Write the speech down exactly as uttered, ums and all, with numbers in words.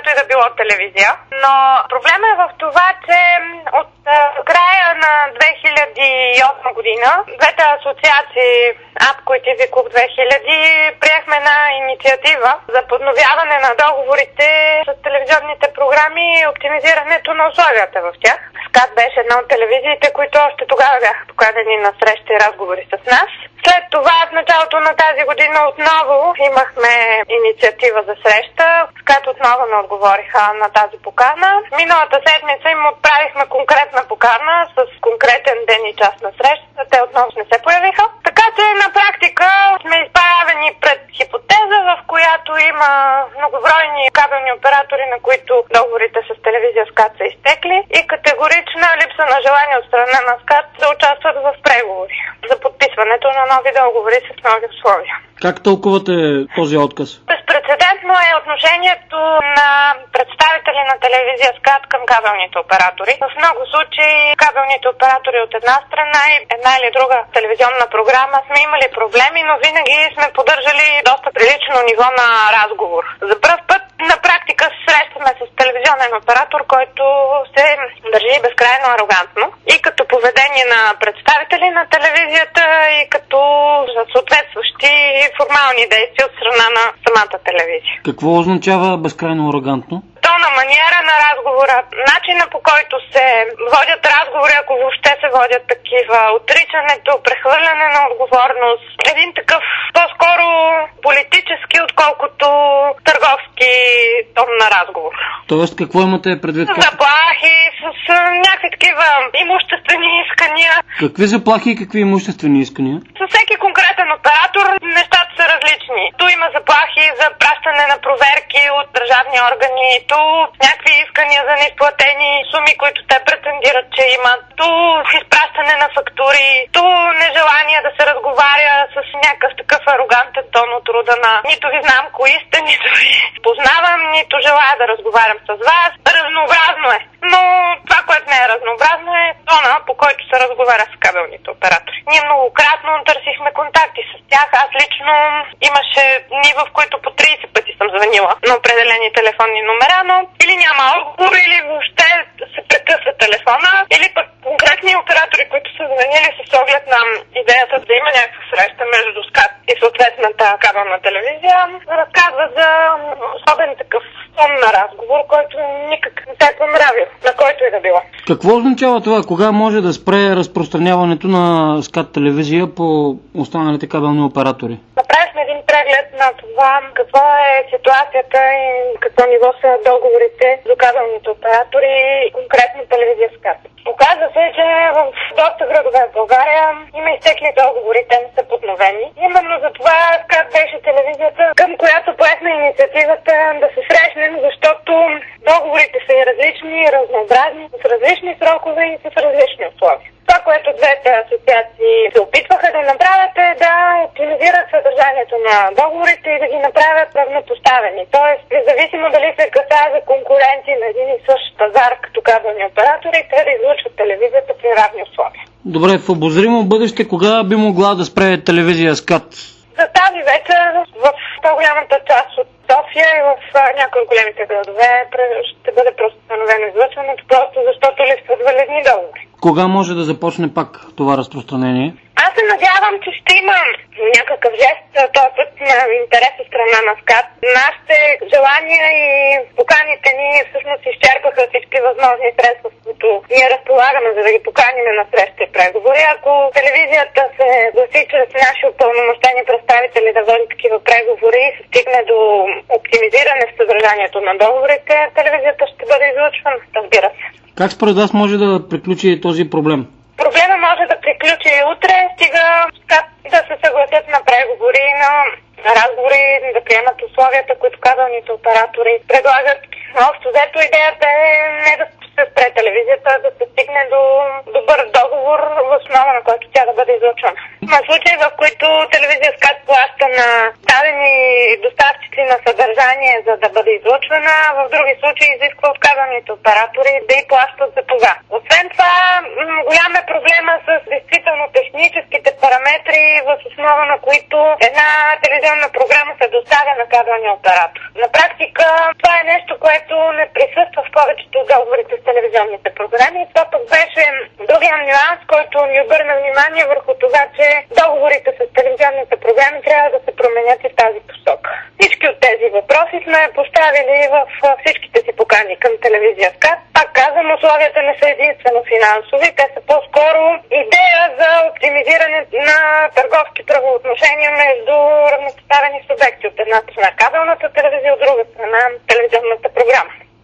която и да било телевизия. Но проблема е в това, че от края на две хиляди и осма година двете асоциации АПКО и ТВ Клуб две хиляди приехме една инициатива за подновяване на договорите с телевизионните програми и оптимизирането на условията в тях. СКАТ беше една от телевизиите, които още тогава бяха поканени на срещи и разговори с нас. След това в началото на тази година отново имахме инициатива за среща. СКАТ отново не отговориха на тази покана. Миналата седмица им отправихме конкретна покана с конкретен ден и час на среща. Те отново не се появиха. Така че на практика сме изправени пред хипотеза, в която има многобройни кабелни оператори, на които договорите с телевизия СКАТ са изтекли, и категорична липса на желание от страна на СКАТ да участват в преговори за подписването на нови договори с нови условия. Как тълкувате този отказ? Безпрецедентно е отношението на представители на телевизия СКАТ към кабелните оператори. В много случаи кабелните оператори от една страна и една или друга телевизионна програма сме имали проблеми, но винаги сме поддържали доста прилично ниво на разговор. За пръв път на практика се срещаме с телевизионен оператор, който се държи безкрайно арогантно и като поведение на представители на телевизията, и като съответстващи формални действия от страна на самата телевизия. Какво означава безкрайно арогантно? Тона, маниера на разговора, начина по който се водят разговори, ако въобще се водят такива, отричането, прехвърляне на отговорност, един такъв по-скоро политически, отколкото търговски тон на разговор. Тоест, какво имате предвид? Заплахи, с, с някакви такива имуществени искания. Какви заплахи и какви имуществени искания? С всеки конкретен оператор нещата са различни. Ту има заплахи за пращане на проверки от държавни органи, ту някакви искания за неизплатени суми, които те претендират, че имат, ту изпращане на фактури, ту нежелание да се разговаря с някакъв такъв арогантен тон от рода на нито ви знам кои сте, нито ви познавам, нито желая да разговарям с вас. Разнообразно е. Но това, което не е разнообразно, е тона, по който се разговаря с кабелните оператори. Ние многократно търсихме контакти с тях. Аз лично имаше дни, в които по трийсет пъти съм звънила на определени телефонни номера, но или няма отговор, или въобще се прекъсва телефона, или пък конкретни оператори, които са звънили с оглед на идеята да има някаква среща между СКАТ и съответната кабелна телевизия, разказват за особен такъв тон на разговор, който никак не се е понравил, на който и да било. Какво означава това? Кога може да спре разпространяването на СКАТ телевизия по останалите кабелни оператори? Направихме един преглед на това каква е ситуацията и какво ниво са договорите за кабелните оператори и конкретно телевизия СКАТ. Оказва се, че в доста градове в България има изтекли договори, те не са подновени. Именно за това СКАТ беше телевизията, към която поехме инициативата да се срещнем, защото договорите са и различни, и разнообразни, с различни срокове и с различни условия. Това, което двете асоциации се опитваха да направят, е да оптимизират съдържанието на договорите и да ги направят равнопоставени. Тоест, независимо дали се касае за конкуренти на един и същ пазар като кабелни оператори, те да излъчват телевизията при равни условия. Добре, в обозримо бъдеще кога би могла да спре телевизия СКАТ? За тази вечер в по-голямата част от София и в някои от големите градове ще бъде просто установено излъчването, просто защото липсват валидни договори. Кога може да започне пак това разпространение? Аз се надявам, че ще има някакъв жест, този път на интерес от страна на СКАТ. Нашите желания и поканите ни всъщност изчерпаха всички възможни средства, с които ние разполагаме, за да ги поканим на срещи и преговори. Ако телевизията се гласи чрез наши упълномощени представители да води такива преговори и се стигне до оптимизиране в съдържанието на договорите, телевизията ще бъде излъчвана, разбира се. Как според вас може да приключи този проблем? Проблема може да приключи и утре, стига да се съгласят на преговори, на разговори, да приемат условията, които кабелните оператори предлагат. Общо взето идеята е не да се спре телевизията, да се стигне до добър договор, в основа на който тя да бъде излъчвана. Има случаи, в които телевизия СКАТ плаща на дадени доставчици на съдържание, за да бъде излъчвана, в други случаи изисква от кабелните оператори да и плащат за това. Освен това, голям е проблема с действително техническите параметри, въз основа на които една телевизионна програма се доставя на кабелния оператор. На практика това е нещо, което не присъства в повечето от договорите с телевизионните програми. И това пък беше другия нюанс, който ни обърна внимание върху това, че договорите с телевизионните програми трябва да се променят и в тази посока. Всички от тези въпроси сме поставили в всичките си покани към телевизия СКАТ. Пак казвам, условията не са единствено финансови, те са по-скоро идея за оптимизиране на търговски правоотношения между равнопоставени субекти. От една страна кабелната телевизия, от друга страна телевизионната програма.